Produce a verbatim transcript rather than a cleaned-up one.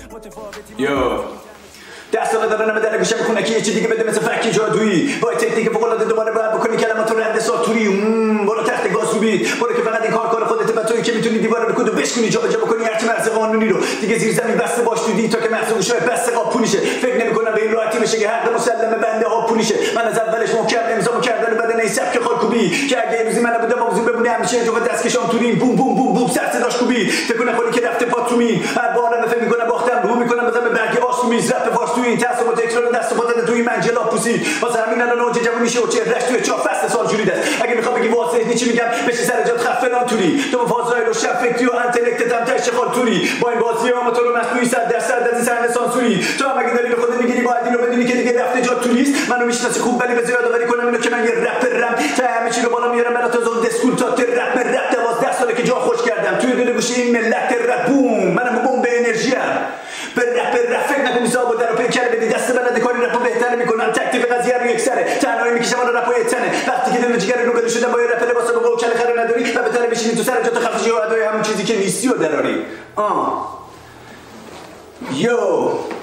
یو دستا بدارن به در گوشم خونکی یه چی دیگه بده مثل فکی جادویی با تکنیک فوق العاده دوباره باید بکنی کلمات رو رند ساتوری برو تحت گاز رو بیت برو که فقط این کار کار خودت و تویی که میتونی دیوار رو بکوب و بشکنی جا به جا بکنی هرچی مرز قانونی رو دیگه زیر زمین بسته باش تو دی تا که مغز گوشه بسته قاپونیشه فکر نمی‌کنم به این راحتی بشه که حق مسلمه بنده ها پونیشه من از اولش محکم نظامو کردن بدن این سبک خالکوبی که اگه روزی من نبودم موضوع بمونه همیشه جو دستکشام تورین بوم بوم بوم بوم سر صداش کوبی فکر نکنی که رفته پاتومی هر بارم فکر می‌کنم باختم رو می‌کنم مثلا به برگ آسومی رپ فارس تو این تاسو تکرار دست پاتت توی منجلا پوسی واسه همین الان اوج جوونی شو چهرهش توی چهار فصل سال جوری دست اگه میخوام بگی واسه چی میگم بشه سر جات خفه نام توری تو فازای رو شب فکری و انتلکت هم تاش خال توری با این بازی ها تو رو مصنوعی صد درصد از این صحنه سانسوری تو هم اگه داری به خودت میگیری باید اینو بدونی که دیگه رفته جات توریست منو میشناسی خوب ولی به زیاد آوری کنم اینو که من یه رپرم تا همه چی رو بالا میارم برات از اون دسکول تا رپ رپ دوازده ساله که جا خوش کردم توی دل گوشه این ملت رپ بوم منم بمب انرژی ام به رپ رپ فکر نکن میساو در پیکر بدی دست بلد کاری رپو بهتر میکنن تکتیف قضیه رو یک سره تنهایی میکشم اون رپو تنه وقتی که دل جگر رو بده شدم با یه رپ لباس رو وکل خر نداری و بهتره بشینی تو سر جات خفشی و ادای همون چیزی که نیستی و دراری آه یو